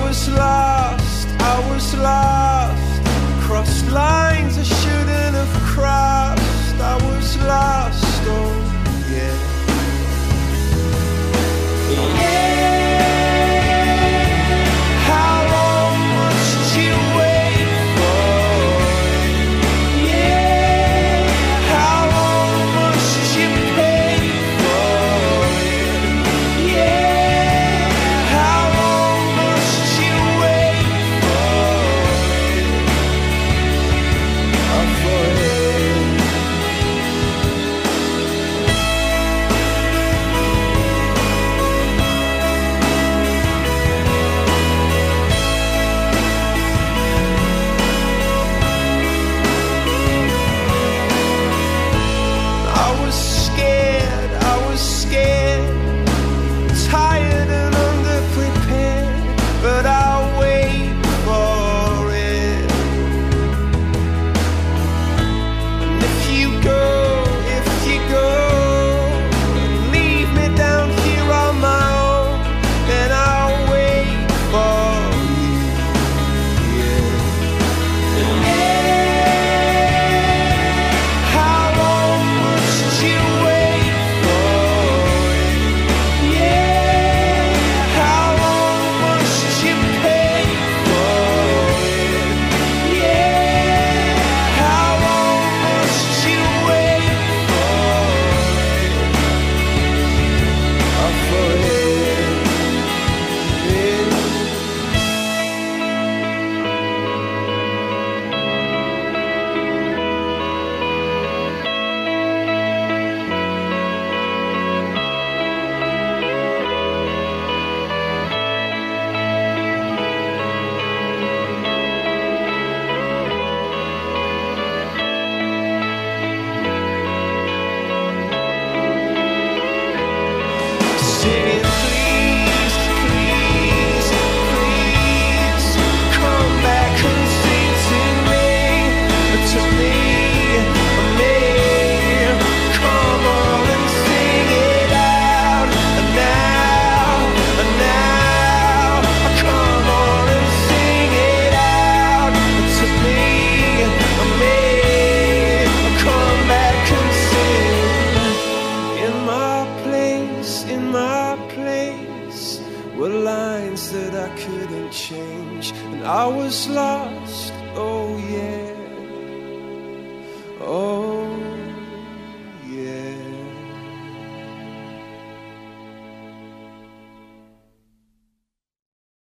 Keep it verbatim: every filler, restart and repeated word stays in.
was lost, I was lost. Crossed lines I shouldn't have crossed. I was lost, oh yeah. Yeah. How long must you wait for it? Yeah. How long must you pay for it? Yeah. How long must you wait for it? Oh, for it. I was scared, I was scared, tired and underprepared, but I'll wait for it. And if you go, if you go, and leave me down here on my own, then I'll wait for you. Yeah. How long must you wait for it? Yeah. How long must you pay for it? Yeah. How long must you wait for it? Oh, for it. Yeah. Singing, please, please, please, come back and sing to me, to me, me. Come on and sing it out, now, now. Come on and sing it out, to me, me. Come back and sing. In my place, in my place were lines that I couldn't change, and I was lost,